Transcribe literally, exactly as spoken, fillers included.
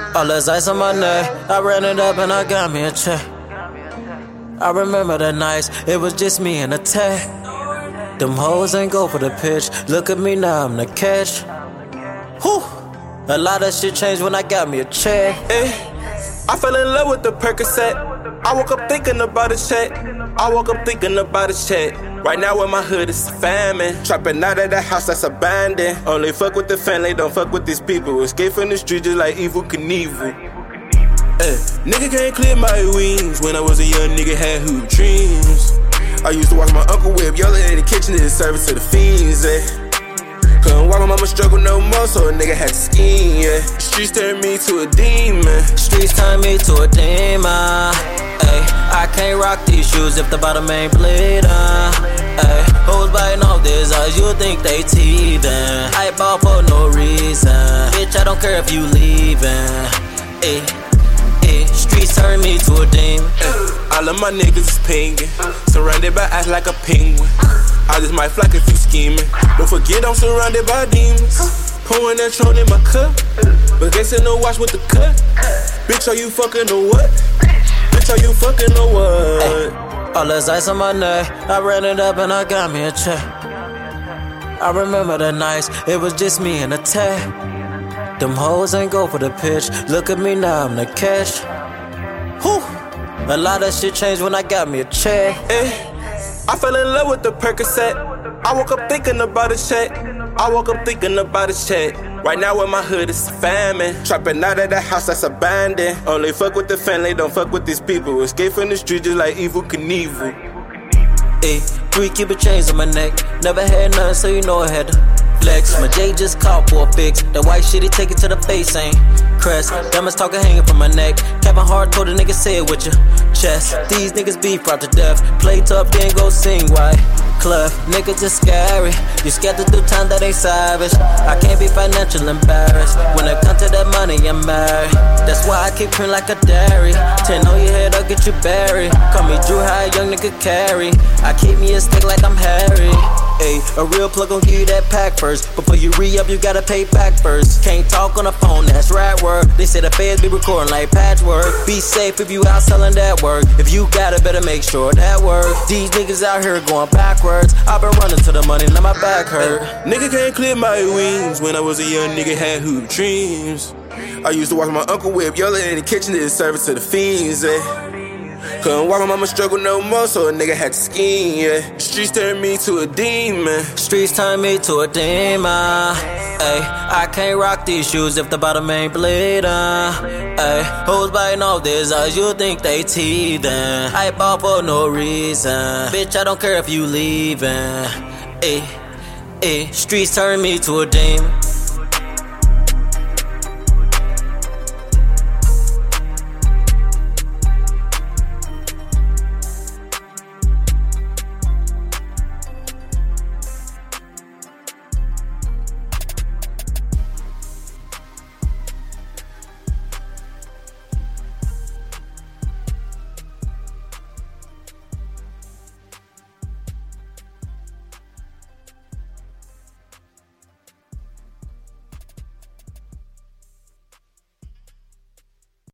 All this ice on my neck, I ran it up and I got me a check. I remember the nights, it was just me and a tech. Them hoes ain't go for the pitch, look at me now, I'm the catch. Whew, a lot of shit changed when I got me a check. Ay, I fell in love with the Percocet. I woke up thinking about a check. I woke up thinking about a check. Right now in my hood it's famine. Trapping out of the house that's abandoned. Only fuck with the family, don't fuck with these people. Escape from the street just like Evel Knievel. Ay, nigga can't clear my wings. When I was a young nigga had hoop dreams. I used to watch my uncle whip, yelling in the kitchen and service to the fiends, eh. Couldn't watch my mama struggle no more, so a nigga had to scheme, yeah. Streets turned me to a demon. Streets turned me to a demon. Ay, I can't rock these shoes if the bottom ain't bleeding. Ay, hoes biting off this eyes, you think they teething. I ball for no reason. Bitch, I don't care if you leaving. Ay, ay, streets turn me to a demon. Ay, all of my niggas is pinging, surrounded by ass like a penguin. I just might flock if you scheming. Don't forget I'm surrounded by demons. Pouring that Tron in my cup, but guess in the watch with the cut. Bitch, are you fucking or what? Bitch, are you fucking or what? Ay, all this ice on my neck, I ran it up and I got me a check. I remember the nights, it was just me and a tech. Them hoes ain't go for the pitch, look at me now, I'm the catch. Whew, a lot of shit changed when I got me a check. Ay, I fell in love with the Percocet. I woke up thinking about a check. I woke up thinking about a check. Right now in my hood it's famine. Trapping out of the house that's abandoned. Only fuck with the family, don't fuck with these people. Escape from the street just like Evel Knievel. Ayy, three Cuban chains on my neck. Never had none, so you know I had to flex. My J just called for a fix. That white shit, he take it to the face, ain't crest. Diamonds talking hanging from my neck. Kevin Hart told a nigga say it with your chest. These niggas beef out to death. Play tough, then go sing white. Clef, niggas just scary. You scared to do time that ain't savage. I can't be financial embarrassed. When it comes to that money, I'm married. That's why I keep print like a dairy. Ten on your head, I'll get you buried. Call me Drew, how a young nigga carry. I keep me a stick like I'm Harry. Ay, a real plug gon' give you that pack first. Before you re-up, you gotta pay back first. Can't talk on the phone, that's right word. They say the feds be recording like patchwork. Be safe if you out selling that work. If you got it, better make sure that work. These niggas out here going backwards. I've been running to the money, now my back hurt. Nigga can't clear my wings. When I was a young nigga had hoop dreams. I used to watch my uncle whip, yelling in the kitchen and service to the fiends, eh. Couldn't watch my mama struggle no more, so a nigga had to scheme, yeah. Streets turned me to a demon. Streets turned me to a demon. Ay, I can't rock these shoes if the bottom ain't bleeding. Ay, hoes biting off this eyes, you think they teething. I ball for no reason. Bitch, I don't care if you leaving. Ay, ay, streets turned me to a demon.